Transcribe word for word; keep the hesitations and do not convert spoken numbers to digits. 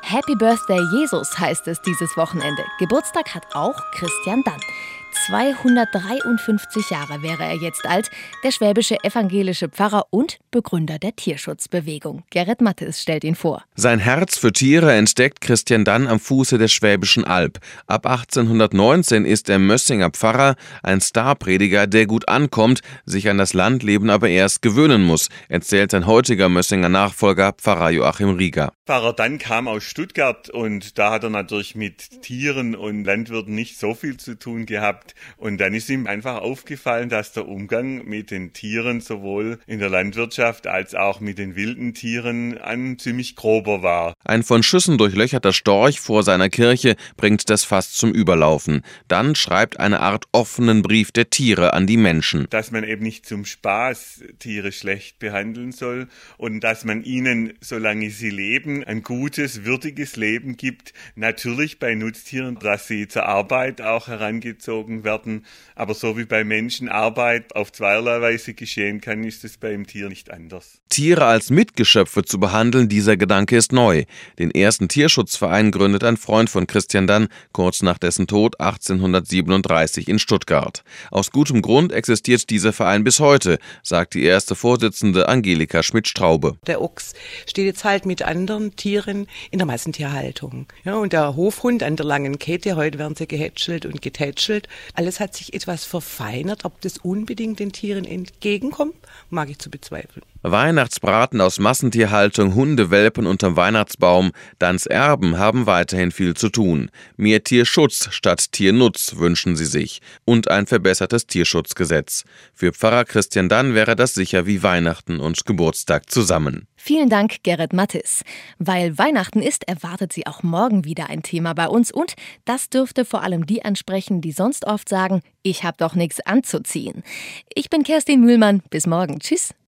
Happy Birthday Jesus heißt es dieses Wochenende. Geburtstag hat auch Christian Dann. zweihundertdreiundfünfzig Jahre wäre er jetzt alt, der schwäbische evangelische Pfarrer und Begründer der Tierschutzbewegung. Gerrit Mattes stellt ihn vor. Sein Herz für Tiere entdeckt Christian Dann am Fuße der Schwäbischen Alb. Ab achtzehnhundertneunzehn ist er Mössinger Pfarrer, ein Starprediger, der gut ankommt, sich an das Landleben aber erst gewöhnen muss, erzählt sein heutiger Mössinger Nachfolger Pfarrer Joachim Rieger. Pfarrer Dann kam aus Stuttgart und da hat er natürlich mit Tieren und Landwirten nicht so viel zu tun gehabt. Und dann ist ihm einfach aufgefallen, dass der Umgang mit den Tieren sowohl in der Landwirtschaft als auch mit den wilden Tieren ein ziemlich grober war. Ein von Schüssen durchlöcherter Storch vor seiner Kirche bringt das Fass zum Überlaufen. Dann schreibt eine Art offenen Brief der Tiere an die Menschen. Dass man eben nicht zum Spaß Tiere schlecht behandeln soll und dass man ihnen, solange sie leben, ein gutes, würdiges Leben gibt. Natürlich bei Nutztieren, dass sie zur Arbeit auch herangezogen werden. Aber so wie bei Menschen Arbeit auf zweierlei Weise geschehen kann, ist es beim Tier nicht anders. Tiere als Mitgeschöpfe zu behandeln, dieser Gedanke ist neu. Den ersten Tierschutzverein gründet ein Freund von Christian Dann kurz nach dessen Tod achtzehnhundertsiebenunddreißig in Stuttgart. Aus gutem Grund existiert dieser Verein bis heute, sagt die erste Vorsitzende Angelika Schmidt-Straube. Der Ochs steht jetzt halt mit anderen Tieren in der Massentierhaltung. Ja, und der Hofhund an der langen Kette, heute werden sie gehätschelt und getätschelt. Alles hat sich etwas verfeinert. Ob das unbedingt den Tieren entgegenkommt, mag ich zu bezweifeln. Weihnachtsbraten aus Massentierhaltung, Hundewelpen unterm Weihnachtsbaum, Danns Erben haben weiterhin viel zu tun. Mehr Tierschutz statt Tiernutz wünschen sie sich und ein verbessertes Tierschutzgesetz. Für Pfarrer Christian Dann wäre das sicher wie Weihnachten und Geburtstag zusammen. Vielen Dank, Gerrit Mattes. Weil Weihnachten ist, erwartet sie auch morgen wieder ein Thema bei uns und das dürfte vor allem die ansprechen, die sonst oft sagen, ich hab doch nichts anzuziehen. Ich bin Kerstin Mühlmann, bis morgen. Tschüss.